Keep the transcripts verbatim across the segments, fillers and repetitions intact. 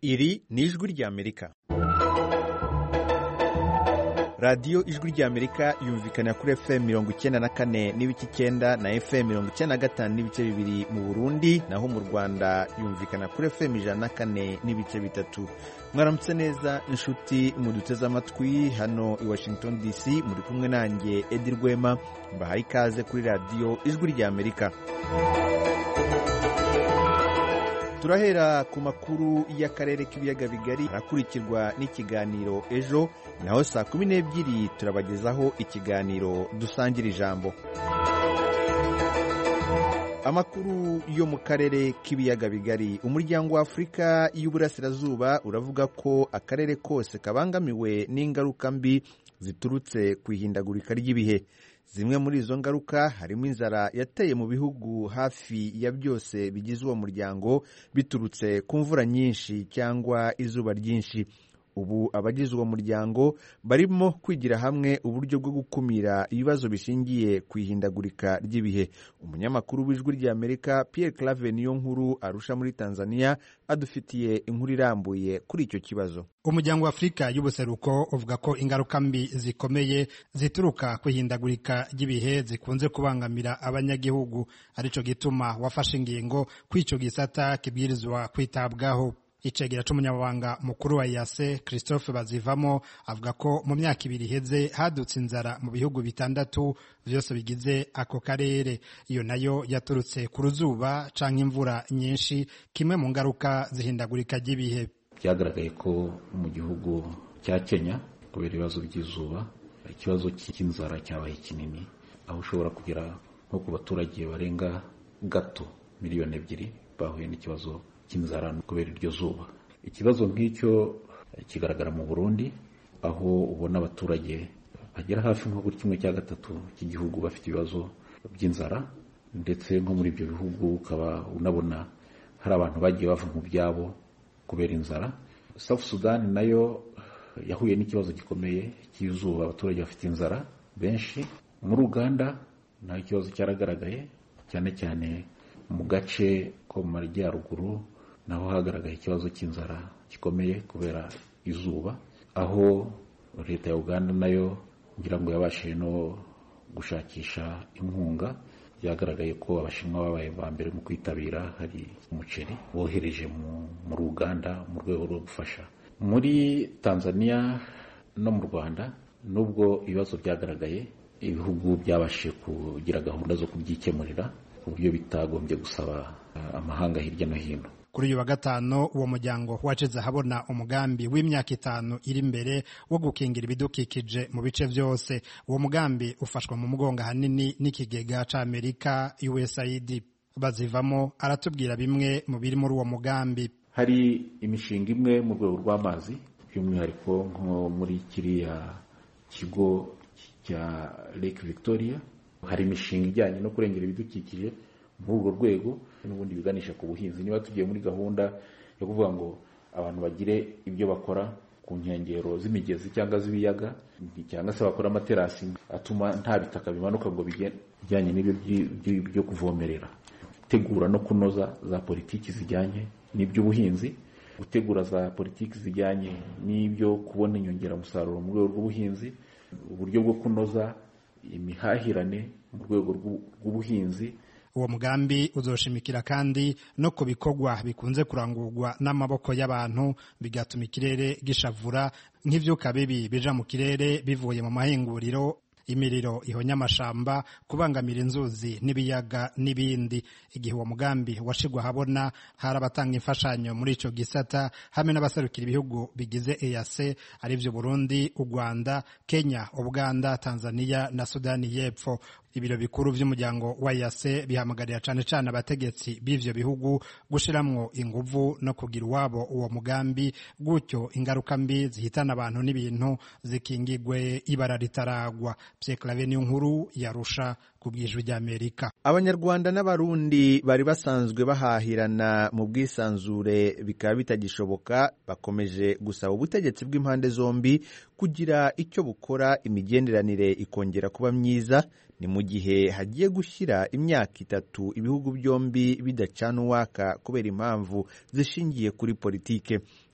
Iri ni ijwi ry'Amerika. Radiyo ijwi ry'Amerika yumvikana kuri F M mirongo icyenda na kane n'ibice icyenda na F M mirongo icyenda na gatanu n'ibice bibiri mu Burundi, naho mu Rwanda yumvikana kuri F M ijana na kane n'ibice bitatu. Mwaramutse neza inshuti muduteze amatwi hano i Washington D C, muri kumwe nanjye Edi Rwema, mbahaye ikaze kuri radiyo ijwi ry'Amerika. Turahera ku makuru y'akarere k'ibiyaga bigari, arakurikirwa n'ikiganiro ejo, naho saa kumi n'ebyiri turabagezaho ikiganiro dusangira ijambo. Amakuru yo mu karere k'ibiyaga bigari. Umuryango wa Afurika y'Uburasirazuba uravuga ko akarere kose kabangamiwe n'ingaruka mbi ziturutse ku ihindagurika ry'ibihe. Zimwe muri izo ngaruka harimo inzara yateye mu bihugu hafi ya byose bigize uwo muryango biturutse ku mvura nyinshi cyangwa izuba ryinshi. Ubu abagize uwo muryango barimo kwigira hamwe uburyo bwo gukumira ibibazo bishingiye ku ihindagurika ry'ibihe. Umunyamakuru w'ijwi ry'Amerika Pierre Claver Niyonkuru arusha muri Tanzania adufitiye inkuru irambuye kuri icyo kibazo. Umuryango wa Afurika y'Ubuseruko uvuga ko ingaruka mbi zikomeye zituruka ku ihindagurika ry'ibihe zikunze kubangamira abanyagihugu, arico gituma wafashe ingingo kw'ico gisata kibwirizwa kwitabwaho. Icegera c'umunyamabanga mukuru wa E A C Christophe Bazivamo avuga ko mu myaka ibiri iheze hadutse inzara mu bihugu bitandatu vyose bigize ako karere. Iyo nayo yaturutse ku ruzuba canke imvura nyinshi, kimwe mu ngaruka zihindagurika ry'ibihe. Byagaragaye ko mu gihugu cya Kenya kubera ibibazo by'izuba ikibazo cy'inzara cyabaye kinini, aho ushobora kugera nko ku baturage barenga gato miliyoni ebyiri bahuye n'ikibazo cy'inzara kubera iryo zuba. Ikibazo nk'icyo kigaragara mu Burundi, aho ubona abaturage bagera hafi nko kuri kimwe cya gatatu cy'igihugu bafite ibibazo by'inzara, ndetse nko muri ibyo bihugu ukaba unabona hari abantu bagiye bava mu byabo kubera inzara. South Sudan nayo yahuye n'ikibazo gikomeye cy'izuba, abaturage bafite inzara benshi. Muri Uganda naho ikibazo cyaragaragaye, cyane cyane mu gace ko mu majyaruguru naho hagaragaye ikibazo cy'inzara gikomeye kubera izuba, aho leta ya Uganda nayo ngira ngo yabashije no gushakisha inkunga. Byagaragaye ko abashinwa babaye ba mbere mu kwitabira, hari umuceri bohereje mu muri Uganda mu rwego rwo gufasha. Muri Tanzania no mu Rwanda nubwo ibibazo byagaragaye, ibihugu byabashije kugira gahunda zo kubyikemurira ku buryo bitagombye gusaba amahanga hirya no hino. Kuri uyu wa gatanu uwo muryango wacize habona umugambi w'imyaka itanu iri imbere wo gukingira ibidukikije mu bice byose. Uwo mugambi ufashwa mu mugongo hanini n'ikigega c'Amerika U S A I D. Bazivamo aratubwira bimwe mu biri muri uwo mugambi. Hari imishinga imwe mu rwego rw'amazi, by'umwihariko nko muri kiriya kigo cya Lake Victoria. Hari imishinga ijyanye no kurengera ibidukikije muri urwo rwego, n'ubundi biganisha ku buhinzi. Niba tugiye muri gahunda yo kuvuga ngo abantu bagire ibyo bakora ku nkengero z'imigezi cyangwa z'ibiyaga, cyangwa se bakora amaterasi atuma nta bitaka bimanuka ngo bijyanye n'ibyo byo kuvomerera. Gutegura no kunoza za politiki zijyanye n'iby'ubuhinzi, gutegura za politiki zijyanye n'ibyo kubona inyongeramusaruro mu rwego rw'ubuhinzi, uburyo bwo kunoza imihahirane mu rwego rw'ubuhinzi. Uwo mugambi uzoshimikira kandi no ku bikorwa bikunze kurangurwa n'amaboko y'abantu bigatuma ikirere gishavura, nk'ivyuka bibi bija mu kirere bivuye mu mahinguriro, imiriro ihonya amashamba, kubangamira inzuzi n'ibiyaga n'ibindi. Igihe uwo mugambi washigwa habona, hari abatanga imfashanyo muri ico gisata hamwe n'abasarukira ibihugu bigize E A C arivyo Burundi, u Rwanda, Kenya, Uganda, Tanzania na Sudani y'Epfo. Ibiro bikuru vy'umuryango wa E A C bihamagarira cane cane abategetsi b'ivyo bihugu gushiramwo inguvu no kugira uwabo uwo mugambi, gutyo ingaruka mbi zihitana abantu n'ibintu zikingigwe ibara ritaragwa. Pierre Claver Niyonkuru yarusha ku bw'ijwi ry'Amerika. Abanyarwanda n'abarundi bari basanzwe bahahirana mu bwisanzure bikaba bitagishoboka, bakomeje gusaba ubutegetsi bw'impande zombi kugira icyo bukora imigenderanire ikongera kuba myiza. Ni mu gihe hagiye gushyira imyaka itatu ibihugu byombi bidacana uwaka kubera impamvu zishingiye kuri politike.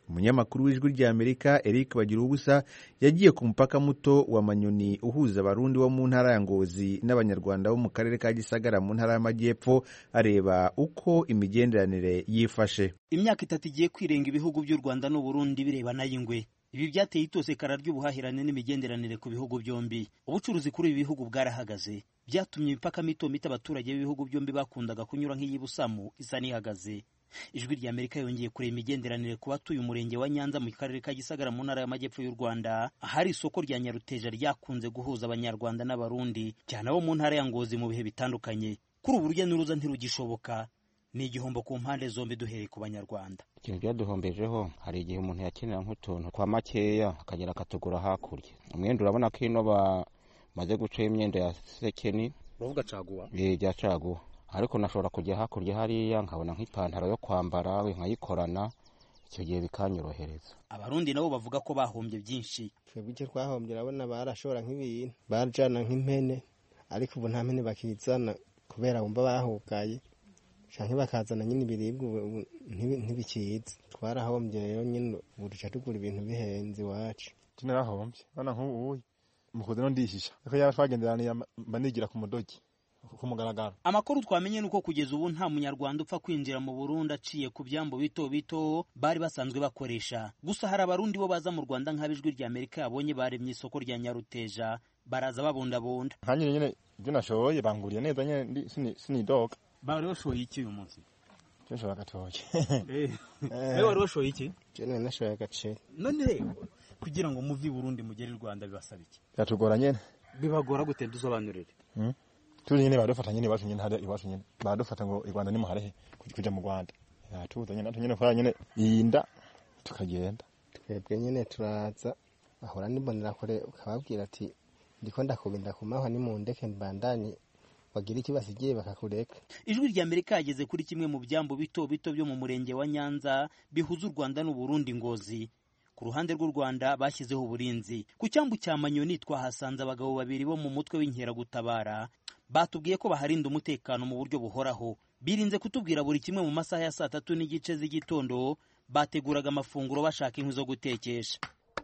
umunyamakuru w'ijwi ry'Amerika Eric Bagiruwubusa yagiye ku mupaka muto wa Manyoni uhuza abarundi bo mu ntara ya Ngozi n'abanyarwanda bo mu karere ka Gisagara mu ntara y'Amajyepfo areba uko imigenderanire yifashe. Imyaka itatu igiye kwirenga ibihugu by'u Rwanda n'u Burundi birebana y'ingwe. Ibi byateye itosekara ry'ubuhahirane n'imigenderanire ku bihugu byombi. Ubucuruzi kuri ibi bihugu bwarahagaze, byatumye imipaka mito mito abaturage b'ibihugu byombi bakundaga kunyura nk'iyibusamu isa n'ihagaze. Ijwi ry'Amerika yongeye kureba imigenderanire ku batuye umurenge wa Nyanza mu karere ka Gisagara mu ntara y'Amajyepfo y'u Rwanda, ahari isoko rya Nyaruteja ryakunze guhuza abanyarwanda n'abarundi cyane abo mu ntara ya Ngozi mu bihe bitandukanye. Kuri ubu urujya n'uruza ntirugishoboka, ni igihombo ku mpande zombi duhereye ku banyarwanda. Ikintu byaduhombejeho, hari igihe umuntu yakenera nk'utuntu kwa makeya akagera akatugura hakurya. Umwenda urabona ko ino bamaze guca imyenda ya sekeni, uvuga caguwa eh bya caguwa, ariko nashobora kujya hakurya hariya nkabona nk'ipantaro yo kwambara nkayikorana, icyo gihe bikanyorohereza. Abarundi nabo bavuga ko bahombye byinshi. Twebwe icyo twahombye, urabona barashora nk'ibintu barajana nk'impene, ariko ubu nta mpene bakizana kubera bumva bahugaye, canke bakazana nyine ibiribwa ntibikiza. Twarahombye rero nyine ubu duca tugura ibintu bihenze iwacu. Tunarahombye bana nk'ubu mukoze no ndihisha ariko yaba twagenderaniye banigira ku mudogi ku mugaragaro. Amakuru twamenye nuko kugeza ubu nta munyarwanda upfa kwinjira mu Burundi aciye ku byambo bito bito bari basanzwe bakoresha. Gusa hari abarundi bo baza mu Rwanda nk'abijwi ry'Amerika yabonye baremye isoko rya Nyaruteja, baraza babundabunda. Hanyine nyine ibyo nashoboye banguriye neza nyine sinidoga. Bari bashoye iki uyu munsi? Cyashobora gatoke. Eh. Eh wari washoye iki? Cyane nashoye agace. None kugira ngo muvi Burundi mugere Rwanda bibasaba iki? Yatugora nyene. Bibagora gute dusobanurire? Mhm. Turi nyene badufata nyene bacu nyene hada iwacu nyene. Badufata ngo i Rwanda ni muharehe kuja mu Rwanda. Yatuza nyene natwe nyene kwa nyene yinda tukagenda. Twebwe nyene turaza ahora nibonera kure ukababwira ati ndiko ndakubinda kumahwa ni mu ndeke mbandanye bagira iki basigiye bakakureka. Ijwi ry'Amerika yageze kuri kimwe mu byambo bito bito byo mu murenge wa Nyanza bihuza u Rwanda n'u Burundi Ngozi. Ku ruhande rw'u Rwanda bashyizeho uburinzi. Ku cyambu cya Manyoni twahasanze abagabo babiri bo mu mutwe w'inkeragutabara, batubwiye ko baharinda umutekano mu buryo buhoraho. Birinze kutubwira buri kimwe mu masaha ya saa tatu n'igice z'igitondo, bateguraga amafunguro bashaka inkwi zo gutekesha.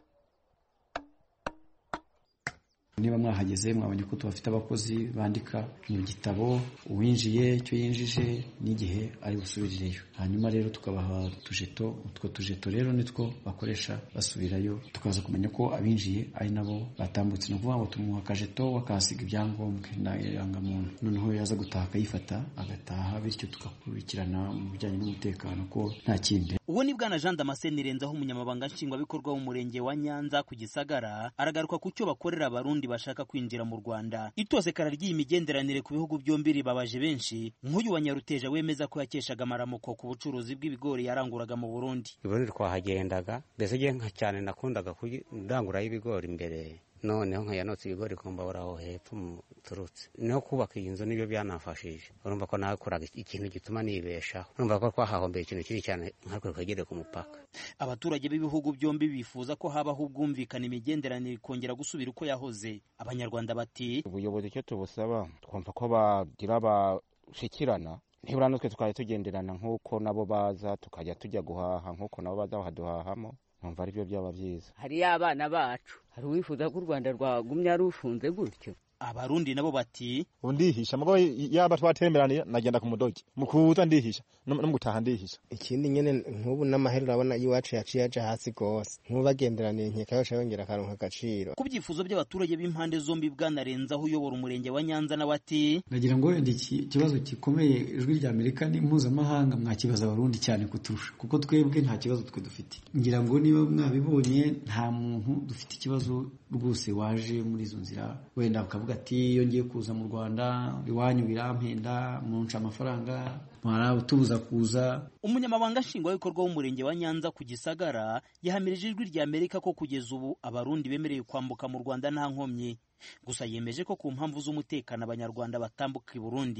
Niba mwahageze mwabonye ko tubafite abakozi bandika mu gitabo uwinjiye icyo yinjije n'igihe ari busubirireyo, hanyuma rero tukabaha tujeto. Utwo tujeto rero nitwo bakoresha basubirayo, tukaza kumenya ko abinjiye ari nabo batambutse. No kuvuga ngo tumuha akajeto wakasiga ibyangombwa n'arangamuntu, noneho yaza gutaha akayifata agataha, bityo tugakurikirana mu bijyanye n'umutekano ko nta kindi. Uwo ni bwana Jean Damascene Renzaho, umunyamabanga nshingwabikorwa w'umurenge wa Nyanza ku Gisagara, aragaruka ku cyo bakorera abarundi bashaka kwinjira mu Rwanda. Itosekara ry'iyi migenderanire ku bihugu byombi ribabaje benshi, nk'uyu wa Nyaruteja wemeza ko yakeshaga amaramuko ku bucuruzi bw'ibigori yaranguraga mu Burundi. Burundi twahagendaga, mbese je nka cyane nakundaga kurangura y'ibigori imbere, noneho nkayanotse ibigori kumbabura aho hepfo mu turutse. No kubaka iyi nzu nibyo byanafashije. Urumva ko nakuraga ikintu gituma nibeshaho. Urumva ko twahahombeye ikintu kiri cyane nkako kagere ku mupaka. Abaturage b'ibihugu byombi bifuza ko habaho ubwumvikana imigenderanire kongera gusubira uko yahoze. Abanyarwanda bati ubuyobozi cyo tubusaba twumva ko bagira bashikirana, nibura natwe tukaje tugenderana nk'uko nabo baza tukajya tujya guhaha nk'uko nabo baza bahaduhahamo. Numva ari byo byaba byiza. Hari abana bacu, hari wifuza ko u Rwanda rwagumya rufunze gutyo. Abarundi nabo bati undihisha mugo yaba twatemberaniye nagenda ku mudogi mukuza ndihisha no mugutaha ndihisha. Ikindi nyene nk'ubu n'amahera urabona iwacu yaciye aja hasi gose, nk'ubagenderaniye nkeka yo yongera akaronka agaciro. Ku byifuzo by'abaturage b'impande zombi bwanarenzaho uyobora umurenge wa Nyanza na wati nagira ngo wenda iki kibazo gikomeye ijwi ry'Amerika ni mpuzamahanga mwakibaza abarundi cyane kuturusha, kuko twebwe nta kibazo twe dufite. Ngira ngo niba mwabibonye nta muntu dufite ikibazo rwose waje muri izo nzira wenda ukavuga ati iyo ngiye kuza mu Rwanda iwanyu birampenda munca amafaranga mwarabutubuza kuza. Umunyamabanga nshingwabikorwa w'umurenge wa Nyanza ku Gisagara yahamirije ijwi ry'Amerika ko kugeza ubu abarundi bemereye kwambuka mu Rwanda nta nkomyi, gusa yemeje ko ku mpamvu z'umutekano abanyarwanda batambuka i Burundi.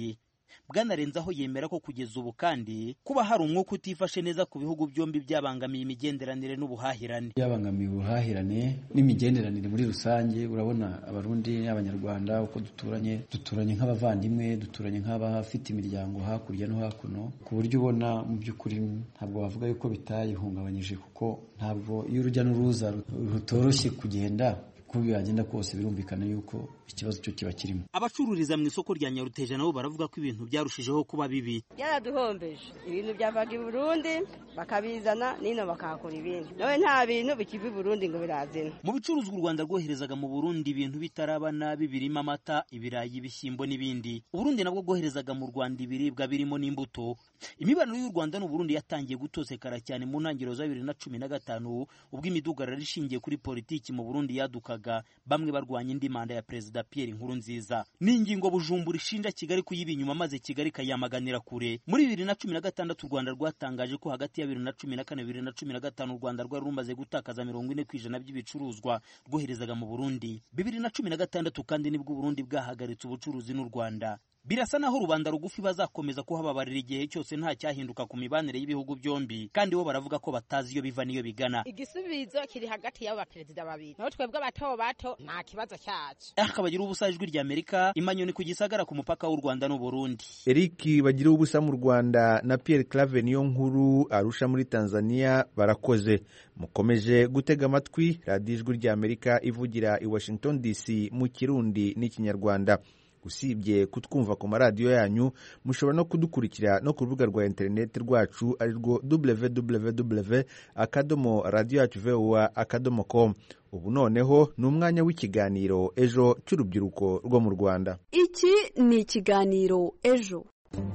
Bwanarenzaho yemera ko kugeza ubu kandi kuba hari umwuka utifashe neza ku bihugu byombi byabangamiye imigenderanire n'ubuhahirane. Byabangamiye ubuhahirane n'imigenderanire muri rusange. Urabona abarundi n'abanyarwanda uko duturanye duturanye nk'abavandimwe, duturanye nk'abafite imiryango hakurya no hakuno, ku buryo ubona mu by'ukuri ntabwo bavuga yuko bitayihungabanyije, kuko ntabwo iyo urujya n'uruza rutoroshye kugenda uko byagenda kose birumvikana yuko ikibazo cyo kiba kirimo. Abacururiza mu isoko rya Nyaruteja nabo baravuga ko ibintu byarushijeho kuba bibi. Yaraduhombeje ibintu byavaga i Burundi bakabizana nino bakakora ibindi, nawe nta bintu bikiva i Burundi ngo birazina. Mu bicuruzwa u Rwanda rwoherezaga mu Burundi ibintu bitarabana birimo amata, ibirayi, ibishyimbo n'ibindi. U Burundi nabwo bwoherezaga mu Rwanda ibiribwa birimo n'imbuto. Imibano y'u Rwanda n'u Burundi yatangiye gutosekara cyane mu ntangiriro za bibiri na cumi na gatanu ubwo imidugararo ishingiye kuri politiki mu Burundi yadukaga, bamwe barwanya indi manda ya Perezida Pierre Nkurunziza. N'ingingo Bujumbura ishinja Kigali kuyiba inyuma maze Kigali kayamaganira kure. Muri bibiri na cumi na gatandatu u Rwanda rwatangaje ko hagati ya bibiri na cumi na kane bibiri na cumi na gatanu u Rwanda rwari rumaze gutakaza mirongo ine ku ijana by'ibicuruzwa rwoherezaga mu Burundi. bibiri na cumi na gatandatu kandi nibwo Burundi bwahagaritse ubucuruzi n'u Rwanda. Birasa naho rubanda rugufi bazakomeza kuhababarira igihe cyose nta cyahinduka ku mibanire y'ibihugu byombi, kandi bo baravuga ko batazi iyo biva niyo bigana. Igisubizo kiri hagati y'aba perezida babiri, naho twebwe abato bato nta kibazo cyacu. Akabagira ubusa ijwi rya Amerika, Imanyoni ku Gisagara ku mupaka w'u Rwanda n'u Burundi. Eric bagira ubusa mu Rwanda na Pierre Claver niyo nkuru Arusha muri Tanzania barakoze. Mukomeje gutega amatwi radiyo ijwi rya Amerika ivugira i Washington D C mu Kirundi n'Ikinyarwanda. Usibye kutwumva ku maradiyo yanyu, mushobora no kudukurikira no ku rubuga rwa interineti rwacu ari rwo w w w akadomo radio yacu voa akadomo com. Ubu noneho ni umwanya w'ikiganiro Ejo cy'urubyiruko rwo mu Rwanda. Iki ni ikiganiro Ejo.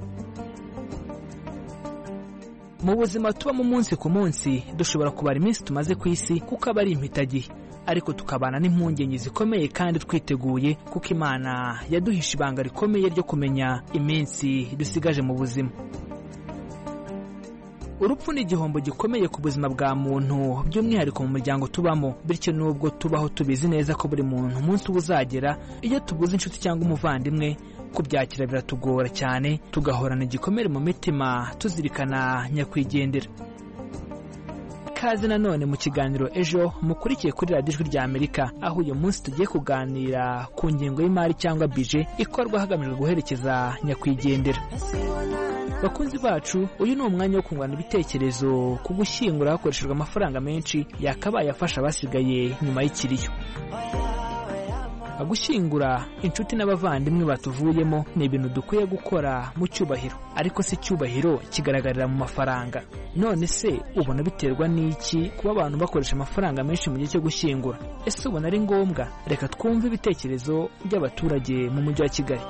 Mu buzima tuba mu munsi ku munsi dushobora kubara iminsi tumaze ku isi kuko aba ari impitagihe, ariko tukabana n'impungenge zikomeye kandi twiteguye kuko Imana yaduhishe ibanga rikomeye ryo kumenya iminsi dusigaje mu buzima. Urupfu ni igihombo gikomeye ku buzima bwa muntu, by'umwihariko mu muryango tubamo, bityo nubwo tubaho tubizi neza ko buri muntu umunsi uzagera, iyo tubuze inshuti cyangwa umuvandimwe kubyakira biratugora cyane, tugahorana igikomere mu mitima tuzirikana nyakwigendera. Kaze nanone mu kiganiro Ejo mukurikiye kuri radiyo ijwi rya Amerika, aho uyu munsi tugiye kuganira ku ngengo y'imari cyangwa bije ikorwa hagamijwe guherekeza nyakwigendera. Bakunzi bacu, uyu ni umwanya wo kungurana ibitekerezo ku gushyingura hakoreshejwe amafaranga menshi yakabaye afasha abasigaye nyuma y'ikiriyo. Gushyingura inshuti n'abavandimwe batuvuyemo ni ibintu dukwiye gukora mu cyubahiro, ariko si cyubahiro kigaragarira mu mafaranga. None se ubona biterwa n'iki kuba abantu bakoresha amafaranga menshi mu gihe cyo gushyingura? Ese ubona ari ngombwa? Reka twumve ibitekerezo by'abaturage mu mujyi wa Kigali.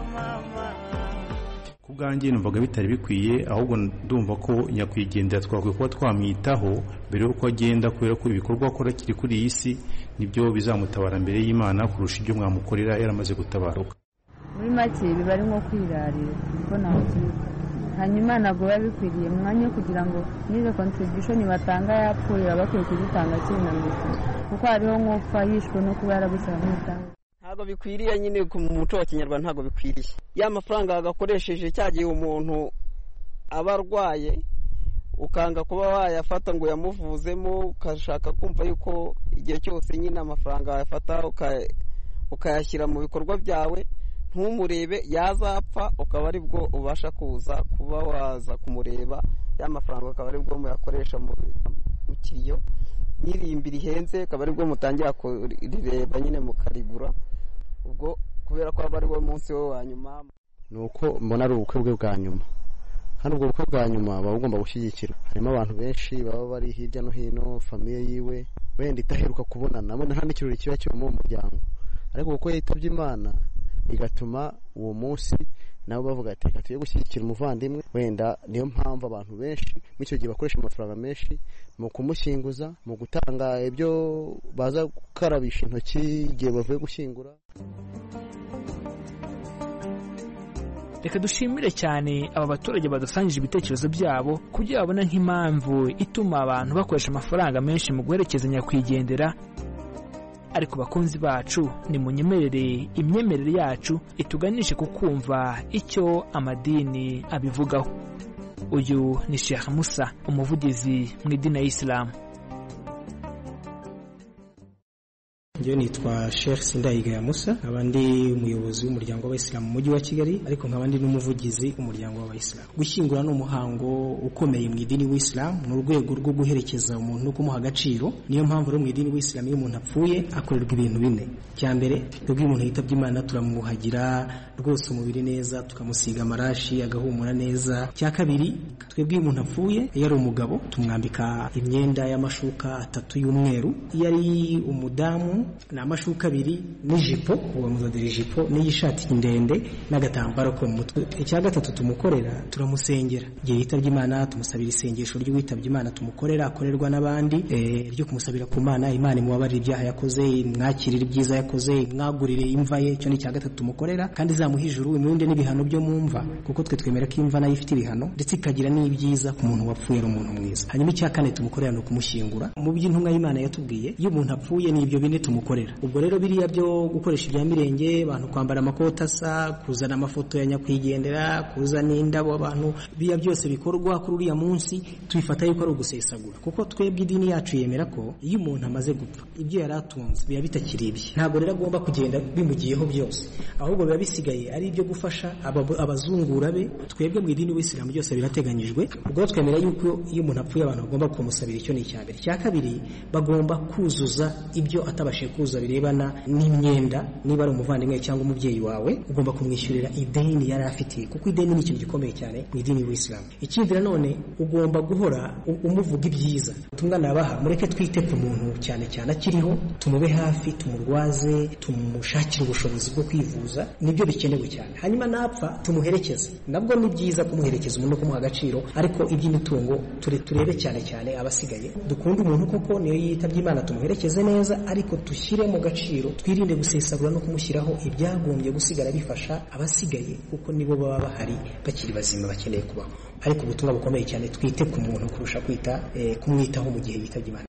Ku bwanjye numvaga bitari bikwiye, ahubwo ndumva ko nyakwigendera twakwiye kuba twamwitaho mbere y'uko agenda, kubera ko ibikorwa akora kiri kuri iyi si nibyo bizamutabara mbere y'Imana kurusha ibyo mwamukorera yaramaze gutabaruka. Muri make biba ari nko kwirarira kuko ntaho kiri, hanyuma ntabwo biba bikwiriye mu mwanya kugira ngo nizo contribution batanga yapfuye bakwiye kuzitanga kiri na mito, kuko hariho nk'upfa yishwe no kuba yarabusaba mwitanga. Ntabwo bikwiriye nyine ku muco wa Kinyarwanda, ntabwo bikwiriye ya mafaranga agakoresheje cyagiye umuntu aba arwaye, ukanga kuba wayafata ngo yamuvuzemo, ukashaka kumva yuko igihe cyose nyine amafaranga wayafata ukayashyira mu bikorwa byawe, ntumurebe, yazapfa ukaba ari bwo ubasha kuza kuba waza kumureba, ya mafaranga akaba ari bwo muyakoresha mu kiriyo, n'irimbiri ihenze akaba ari bwo mutangira kurireba nyine mukarigura, ubwo kubera ko aba ari wo munsi we wa nyuma. Nuko mbona ari ubukwe bwe bwa nyuma. Hano ubwo bukwe bwa nyuma baba bugomba gushyigikirwa. Harimo abantu benshi baba bari hirya no hino, famiye yiwe wenda itaheruka kubonana, abona nta n'ikirori kiba kiba mu muryango, ariko kuko yitabye Imana bigatuma uwo munsi nabo bavuga ati reka tuye gushyigikira umuvandimwe. Wenda niyo mpamvu abantu benshi muri icyo gihe bakoresha amafaranga menshi mu kumushyinguza, mu gutanga ibyo baza gukarabisha intoki igihe bavuye gushyingura. Reka dushimire cyane aba baturage badusangije ibitekerezo byabo kugira babona nk'impamvu ituma abantu bakoresha amafaranga menshi mu guherekeza nyakwigendera. ariko bakunzi bacu ni munyemerere imyemerere yacu ituganishe ku kumva icyo amadini abivugaho. Uyu ni Sheikh Musa, umuvugizi mu idini ya Islam. Njye nitwa Sheikh Sindayigaya Musa, abandi umuyobozi w'umuryango w'Abayisilamu mu mujyi wa Kigali, ariko nkabandi n'umuvugizi w'umuryango w'Abayisilamu. Gushyingura ni umuhango ukomeye mu idini w'Islam mu rwego rwo guherekeza umuntu no kumuha agaciro. Niyo mpamvu rero mu idini w'Islam iyo umuntu apfuye akorerwa ibintu bine. Cya mbere, twebwe umuntu yitabye Imana turamuhagira rwose umubiri neza, tukamusiga amarashi agahumura neza. Cya kabiri, twebwe umuntu apfuye iyo ari umugabo tumwambika imyenda y'amashuka atatu y'umweru, iyo ari umudamu na amashuka abiri n'ijipo, uwo muzadira ijipo n'iyishati ndende n'agatambaro ko mu mutwe. Icya gatatu tumukorera turamusengera, igihe yitabye Imana tumusabira isengesho ry'uwitabye Imana tumukorera akorerwa n'abandi, eh, ryo kumusabira ku Mana, Imana imubabarire ibyaha yakoze, imwakirire ibyiza yakoze, imwagurire imva ye. Cyo ni cya gatatu tumukorera, kandi zamuha ijuru imurinde n'ibihano byo mu mva, kuko twe twemera ko imva nayo ifite ibihano ndetse ikagira n'ibyiza ku muntu wapfuye ari umuntu mwiza. Hanyuma icya kane tumukorera no kumushyingura. Mu by'intumwa y'Imana yatubwiye iyo umuntu apfuye ni ibyo bine tumukorera. Ubwo rero biriya byo gukoresha ibya mirenge, abantu kwambara amakoti asa, kuzana amafoto ya nyakwigendera, kuzana indabo, abantu biya byose bikorwa kuri uriya munsi tubifata yuko ari ugusesagura, kuko twebwe idini yacu yemera ko iyo umuntu amaze gupfa ibyo yari atunze biba bitakiri ibye. Ntabwo rero agomba kugenda bimugiyeho byose, ahubwo biba bisigaye ari ibyo gufasha abazungura be. Twebwe mu idini w'Isilamu byose birateganyijwe. Ubwo twemera yuko iyo umuntu apfuye abantu bagomba kumusabira. Icyo ni icya mbere. Cya kabiri, bagomba kuzuza ibyo atabashe kuza birebana n'imyenda. Niba ari umuvandimwe cyangwa umubyeyi wawe ugomba kumwishyurira ideni yari afitiye, kuko ideni ni ikintu gikomeye cyane mu idini y'Isilamu. Ikindi nanone ugomba guhora umuvuga ibyiza. Ubutumwa nabaha, mureke twite ku muntu cyane cyane akiriho, tumube hafi, tumurwaze, tumushakire ubushobozi bwo kwivuza, nibyo bikenewe cyane. Hanyuma napfa tumuherekeze, nabwo ni byiza kumuherekeza umuntu no kumuha agaciro, ariko iby'imitungo turebe cyane cyane abasigaye. Dukunda umuntu koko, niyo yitabye Imana tumuherekeze neza, ariko dushyire mu gaciro, twirinde gusesagura no kumushyiraho ibyagombye gusigara bifasha abasigaye, kuko nibo baba bahari bakiri bazima bakeneye kubaho. Ariko ubutumwa bukomeye cyane, twite ku muntu kurusha kwita eh, kumwitaho mu gihe yitabye Imana.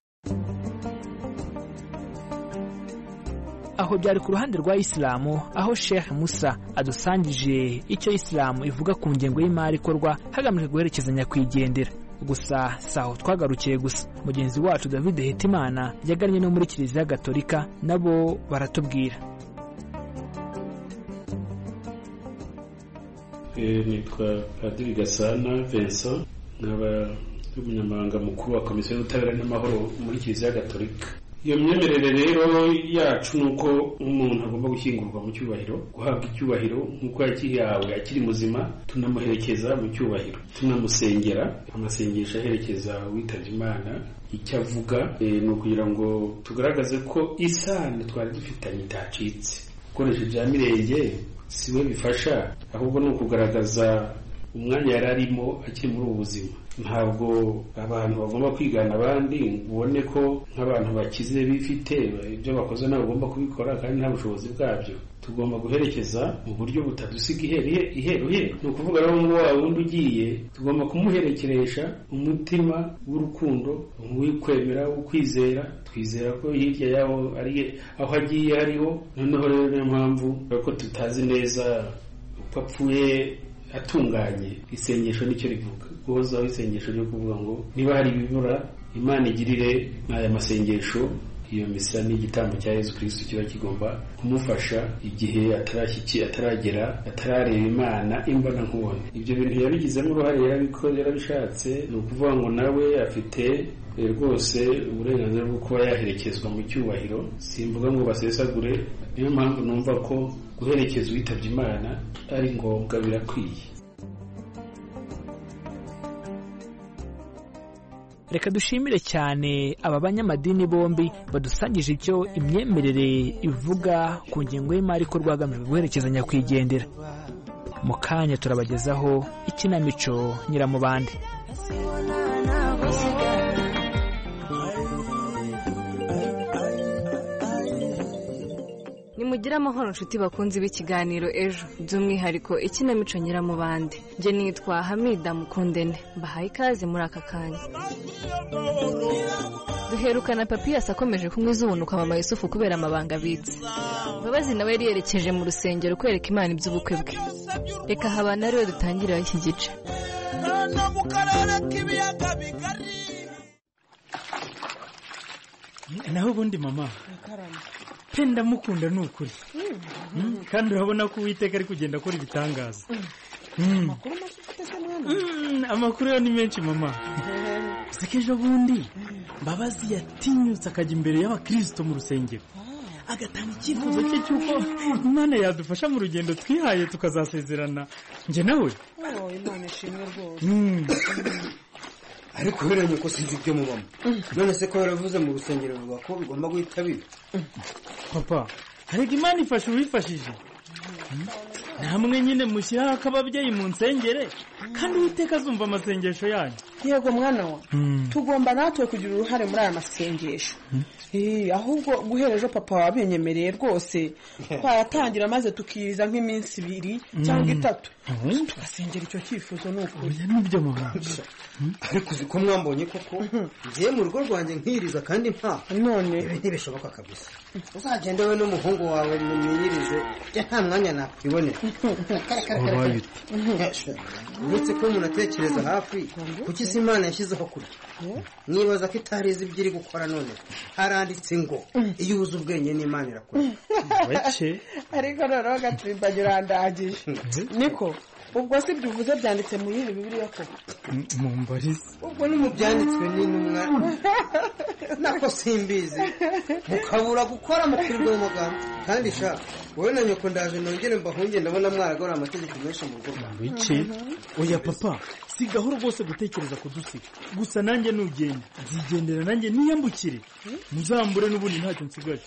Aho byari ku ruhande rwa Islamu, aho Sheikh Musa adusangije icyo Islamu ivuga ku ngengo y'imari ikorwa hagamijwe guherekeza nyakwigendera. Gusa saho twagarukiye gusa, mugenzi wacu David Hitimana yagannye no muri Kiliziya Gatolika, nabo baratubwira. Eh, nitwa Padiri Gasana Vincent, nkaba umunyamabanga mukuru wa Komisiyo y'Ubutabera n'Amahoro muri Kiliziya Gatolika. Iyo myemerere rero yacu nuko umuntu agomba gushyingurwa mu cyubahiro, guhabwa icyubahiro nk'uko yakihawe akiri muzima, tunamuherekeza mu cyubahiro, tunamusengera amasengesho aherekeza uwitabye Imana. Icyo avuga e, ni ukugira ngo tugaragaze ko isano twari dufitanye itacitse. Gukoresha ibya mirenge siwe bifasha, ahubwo ni ukugaragaza umwanya yari arimo akiri muri ubu buzima. Ntabwo abantu bagomba kwigana abandi, ubone ko nk'abantu bakize bifite ibyo bakoze nabo bagomba kubikora kandi nta bushobozi bwabyo. Tugomba guherekeza mu buryo butadusiga iheruhe. Ni ukuvuga rero ngo wa wundi ugiye tugomba kumuherekeresha umutima w'urukundo, w'ikwemera, w'ukwizera. Twizera ko hirya yaho ari aho agiye hariho. Noneho rero niyo mpamvu ko tutazi neza uko apfuye atunganye. Isengesho nicyo rivuga, guhozaho isengesho ryo kuvuga ngo niba hari ibibura Imana igirire n'aya masengesho. Iyo misa ni igitambo cya Yesu Kristo kiba kigomba kumufasha igihe atarashyiki ataragera atarareba Imana imbona nkubone. Ibyo bintu yabigizemo uruhare, yarabikoze, yarabishatse. Ni ukuvuga ngo nawe afite rwose uburenganzira bwo kuba yaherekezwa mu cyubahiro. Simvuga ngo basesagure. Niyo mpamvu numva ko guherekeza uwitabye Imana ari ngombwa, birakwiye. Reka dushimire cyane aba banyamadini bombi badusangije icyo imyemerere ivuga ku ngengo y'imari ikorwa hagamijwe guherekeza nyakwigendera. Mu kanya turabagezaho ikinamico Nyiramubande. Nimugire amahoro nshuti bakunzi b'ikiganiro Ejo, by'umwihariko ikinamico Nyiramubande. Nje nitwa Hamida Mukundene, mbahaye ikaze muri aka kanya. duherukana Papiyasi akomeje kunywa izubunuka mama Yusufu kubera amabanga abitse. Mbabazi nawe yari yerekeje mu rusengero kwereka Imana iby'ubukwe bwe. Reka habana rero dutangirira iki gice. Naho ubundi mama penda mukunda nukuri kandi urabona ko Uwiteka ari kugenda akora ibitangaza. Amakuru yo ni menshi mama. Sekejo bundi Mbabazi yatinyutse akajya imbere y'abakristo mu rusengero agatanga icyifuzo cye cyuko Imana yadufasha mu rugendo twihaye tukazasezerana nje nawe. Oh, Imana ishimwe rwose. Ariko biranye ko sinzi ibyo mubamo. None se ko yaravuze mu rusengero ruvuga ko bigomba guhita biba. Papa, harega Imana ifasha uwifashije. Namwe nyine mushyiraho akababyeyi mu nsengere kandi Uwiteka azumva amasengesho yanyu. Yego mwana wa tugomba natwe kugira uruhare muri aya masengesho. Eh ahubwo guhereje papa wabenyemereye rwose twayatangira maze tukiriza nk'iminsi ibiri cyangwa itatu tugasengera icyo cyifuzo nuko nibyo mama. Ariko uziko mwambonye koko ngiye mu rugo rwanjye nkiriza kandi nta none ntibishoboka kabisa. Uzagende we n'umuhungu wawe munyirize ya nta mwanya nakwibonera. Uretse ko umuntu atekereza hafi kuki si Imana yashyizeho kurya. Nibaza ko itarizi ibyo iri gukora none haranditse ngo iyo ubuze ubwenge n'Imana irakora. Wace ariko noneho gatrimbanyo urandagije niko ubwo si byuvuze byanditse mu yindi Bibiliya ko mumbarize ubwo ni mu byanditswe n'intumwa nako simbizi mukabura gukora mukirirwa mu magambo kandi sha wowe na nyoko ndaje nongere mbahunge ndabona mwaragora amategeko menshi mu rugo rwawe. Iki oya papa sigahoro rwose gutekereza kudusiga gusa nanjye nugenda nzigendera nanjye niyambukire muzambure n'ubundi ntacyo nsigaje.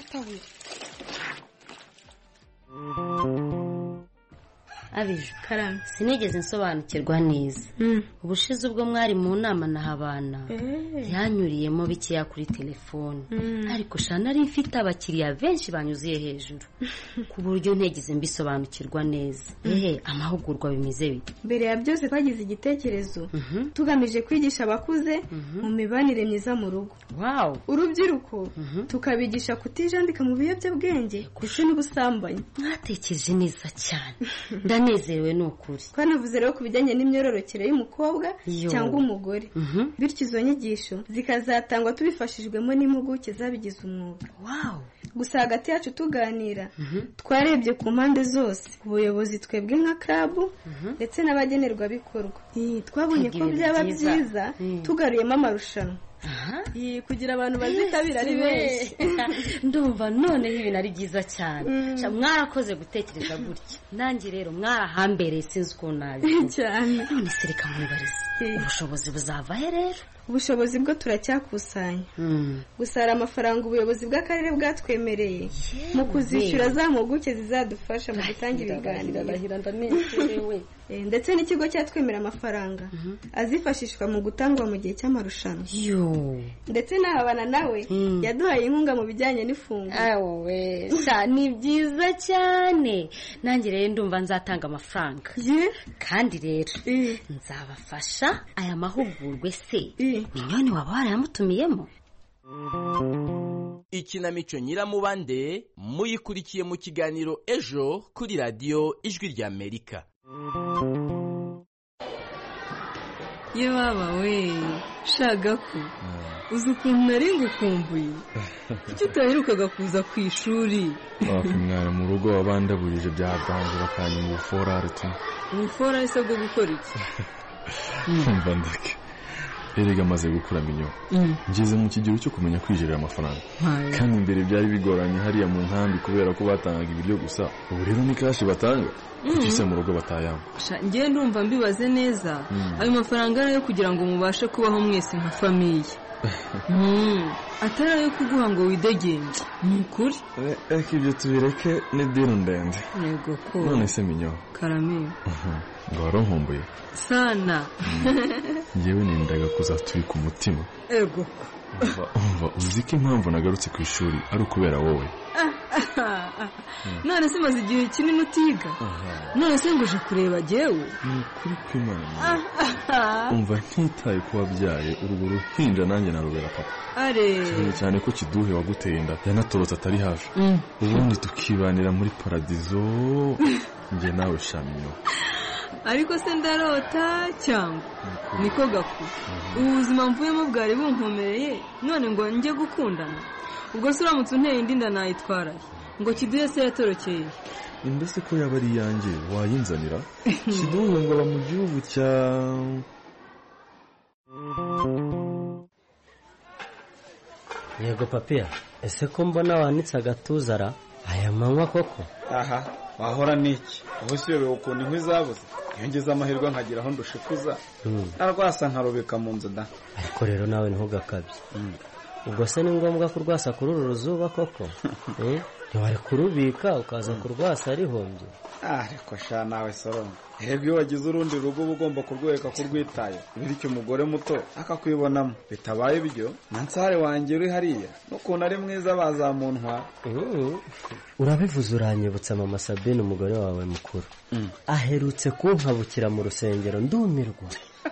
Abije karame sinigeze nsobanukirwa neza. Ubushize ubwo mwari mu nama na habana yanyuriyemo bikeya kuri telefone ariko shana ari mfite abakiriya benshi banyuziye hejuru ku buryo ntegeze mbisobanukirwa neza. Ehe amahugurwa bimeze bite? Mbere ya byose twagize igitekerezo tugamije kwigisha abakuze mu mibanire myiza mu rugo. Wow urubyiruko tukabigisha kutijandika mu biyobyabwenge ndetse n'ubusambanyi. Mwatekereje neza cyane ndanezerewe n'ukuri. Twanavuze rero kubijyanye n'imyororokere y'umukobwa cyangwa umugore bityo izo nyigisho zikazatangwa tubifashijwemo n'impuguke zabigize umwuga. Wow gusa hagati yacu tuganira twarebye ku mpande zose ubuyobozi twebwe nka club ndetse n'abagenerwabikorwa. Twabonye ko byaba byiza tugaruyemo amarushanwa kugira abantu bazitabira ari benshi. Ndumva none ibintu ari byiza cyane. Mwarakoze gutekereza gutya nanjye rero mwarahambereye sinzi uko nabi cyane. None sereka mwibarize ubushobozi buzava he rero? Ubushobozi bwo turacyakusanya gusa hari amafaranga ubuyobozi bw'akarere bwatwemereye mu kuzishyura za mpuguke zizadufasha mu gutangira ibiganiro ndetse n'ikigo cyatwemera amafaranga azifashishwa mu gutangwa mu gihe cy'amarushanwa. Ndetse n'ahabana nawe yaduhaye inkunga mu bijyanye n'ifunguro. Ni byiza cyane nanjye rero ndumva nzatanga amafaranga kandi rero nzabafasha aya mahugurwe. Se Minyoni waba warayamutumiyemo? Ikinamico Nyiramubande muyikurikiye mu kiganiro ejo kuri radiyo Ijwi ry'Amerika. Ye baba we shagaku uzi ukuntu nari ngukumbuye kuki utaherukaga kuza ku ishuri? Wakumwana mu rugo wabandaburije bya banje bakanyuma ubuforare tu. Ubuforare se bwo gukora iki? Umva ndeke erega amaze gukura minyo ngeze mu kigero cyo kumenya kwijirira amafaranga kandi imbere byari bigoranye hariya mu nkambi kubera ko batangaga ibiryo gusa ubu rero ni kashi batanga kugise mu rugo batayamo. Ngiye ndumva mbibaze neza ayo mafaranga arayo kugira ngo mubashe kubaho mwese nka famiye atari ayo kuguha ngo widegenge. Ni ukuri reka ibyo tubireke ni dino ndende. Yego ko none se minyo karame ngo waronkumbuye sana ngewe nindaga kuza turi ku mutima. Ego umva uzi ko impamvu nagarutse ku ishuri ari ukubera wowe. none se maze igihe kinini utiga none se nguje kureba jewe ni kuri kw'Imana umva ntitaye ko wabyaye urugo ruhinja nanjye narubera papa are cyane cyane ko kiduhe waguteye inda yanatorotse atari hafi ubundi tukibanira muri paradizo njye nawe Shaminyo ariko se ndarota cyangwa niko gaku ubuzima mvuyemo bwari bunkomereye none ngo njye gukundana ubwo se uramutse unteye indi nda nayitwara ngo kiduhe se yatorokeye mbese ko yaba ari yanjye wayinzanira kiduhe ngo ba mu gihugu cya yego papiya ese ko mbona wanitse agatuzara aya manywa koko aha wahora niki ubu si yobewe ukuntu inkwi zabuze iyo ngeze amahirwe nkagira aho ndushikuza narwasa nkarubika mu nzu da ariko rero nawe ntugakabye ubwo se ni ngombwa kurwasa kuri uru ruzuba koko ntiwari kurubika ukaza kurwasa arihombye ariko sha nawe Sorongo erega iyo wagize urundi rugo uba ugomba kurweka kurwitaye bityo umugore muto akakwibonamo bitabaye ibyo na nsare wanjye uri hariya n'ukuntu ari mwiza bazamuntwara urabivuze uranyibutsa mama Sabine umugore wawe mukuru aherutse kunkabukira mu rusengero ndumirwa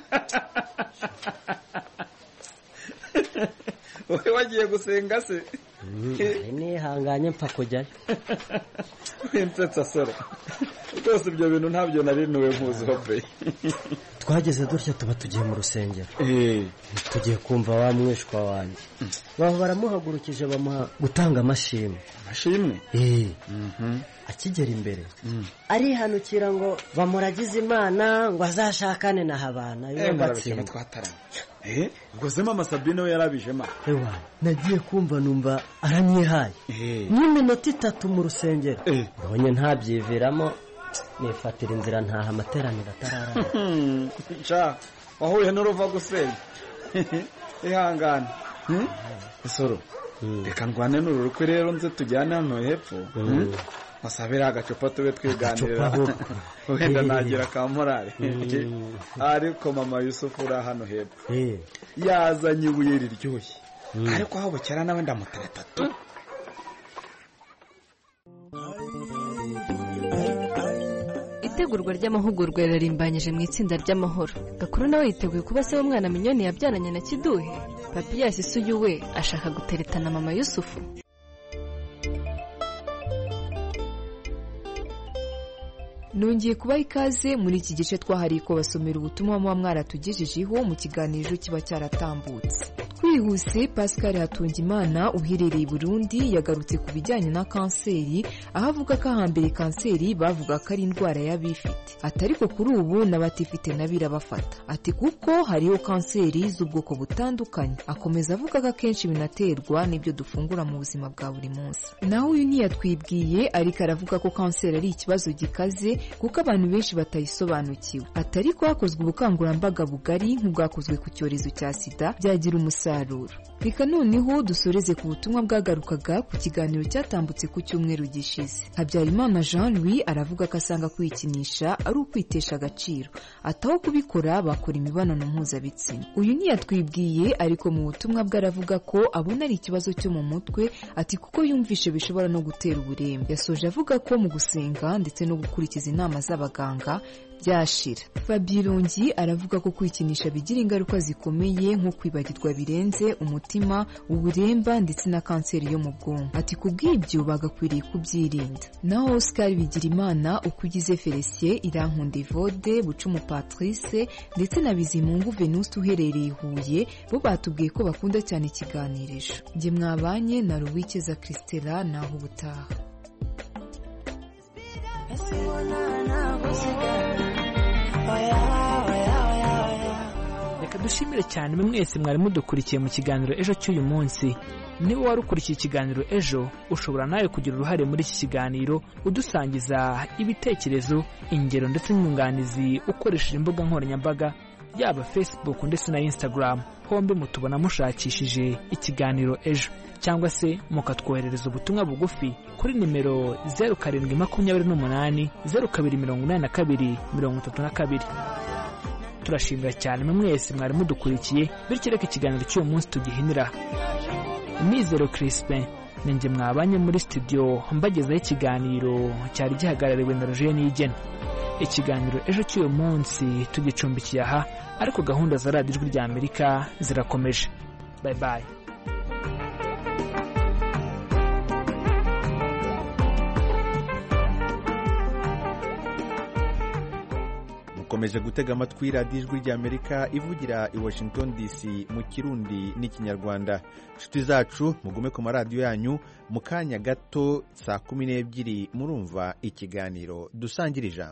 wowe wagiye gusenga se nihanganye mpfa kujyayo winsetsa sore rwose ibyo bintu ntabyo narinuwe nkuziho pe twageze dutya tuba tugiye mu rusengero tugiye kumva wa mwishwa wanjye baba baramuhagurukije bamuha gutanga amashimwe amashimwe akigera imbere arihanukira ngo bamuragize Imana ngo azashakane na Habana iyo batsinda twataranye eh ubwo se mama Sabine we yarabijema ewa nagiye kumva numva aranyihaye n'iminota itatu mu rusengero mbonye ntabyiviramo nifatira inzira ntaha amateraniro atararara cha wahuye n'uruva gusenya ihangane isoro reka ndwane n'ururukwe rero nze tujyane hano hepfo masabira agacupa tube twiganirira wenda nagira ka morale ariko mama Yusufu uri hano hepfo yazanye ibuye riryoshye ariko aho bukera nawe ndamutereta tu itegurwa ry'amahugurwa yararimbanyije mu itsinda ry'amahoro Gakuru nawe yiteguye kuba se w'umwana Minyoni yabyaranye na Kiduhe Papiyasi isuyu we ashaka guteretana mama Yusufu nongeye kubaha ikaze muri iki gice twahariye ko basomera ubutumwa muba mwaratugejejeho mu kiganiro kiba cyaratambutse twihuse Pascal Hatungimana uherereye i Burundi yagarutse ku bijyanye na kanseri aho avuga ko ahambere kanseri bavuga ko ari indwara y'abifite atari ko kuri ubu n'abatifite nabirabafata ati kuko hariho kanseri z'ubwoko butandukanye akomeza avuga ko akenshi binaterwa n'ibyo dufungura mu buzima bwa buri munsi naho uyu ntiyatwibwiye ariko aravuga ko kanseri ari ikibazo gikaze kuko abantu benshi batayisobanukiwe atari ko hakozwe ubukangurambaga bugari nk'ubwakozwe ku cyorezo cya sida byagira umusaruro reka noneho dusoreze ku butumwa bwagarukaga ku kiganiro cyatambutse ku cyumweru gishize Habyarimana Jean Louis aravuga ko asanga kwikinisha ari ukwitesha agaciro ataho kubikora bakora imibonano mpuzabitsina uyu ntiyatwibwiye ariko mu butumwa bwe aravuga ko abona ari ikibazo cyo mu mutwe ati kuko yumvishe bishobora no gutera uburembe yasoje avuga ko mu gusenga ndetse no gukurikiza inama z'abaganga byashira Fabirungi aravuga ko kwikinisha bigira ingaruka zikomeye nko kwibagirwa birenze umutima uburemba ndetse na kanseri yo mu bwonko ati kubw'ibyo bagakwiriye kubyirinda naho Oscar Bigirimana ukugize Felicien Irankunda Evode Bucumu Patrice ndetse na Bizimungu Venuste uherereye Huye bo batubwiye ko bakunda cyane ikiganirisho njye mwabanye na Ruwikeza Christela naho ubutaha reka dushimire cyane mwe mwese mwari mudukurikiye mu kiganiro ejo cy'uyu munsi niba wari ukurikiye ikiganiro ejo ushobora nawe kugira uruhare muri iki kiganiro udusangiza ibitekerezo ingero ndetse n'inyunganizi ukoresheje imbuga nkoranyambaga yaba Facebook ndetse na Instagram hombi mutubona mushakishije ikiganiro ejo cyangwa se mukatwoherereza ubutumwa bugufi kuri nimero zeru karindwi makumyabiri n'umunani zeru kabiri mirongo inani na kabiri mirongo itatu na kabiri turashimira cyane mwe mwese mwari mudukurikiye bityo reka ikiganiro cy'uyu munsi tugihinira Mizero Crispin ninjye mwabanye muri studio mbagezaho ikiganiro cyari gihagarariwe na Roger Niyigena. Ikiganiro ejo cy'uyu munsi tugicumbikiye aha, ariko gahunda za radiyo ijwi rya Amerika zirakomeje. Bye bye. mukomeje gutega amatwi radiyo ijwi rya Amerika ivugira i Washington D C mu Kirundi n'Ikinyarwanda. Inshuti zacu mugume ku maradiyo yanyu, mu kanya gato saa kumi n'ebyiri murumva ikiganiro dusangira ijambo.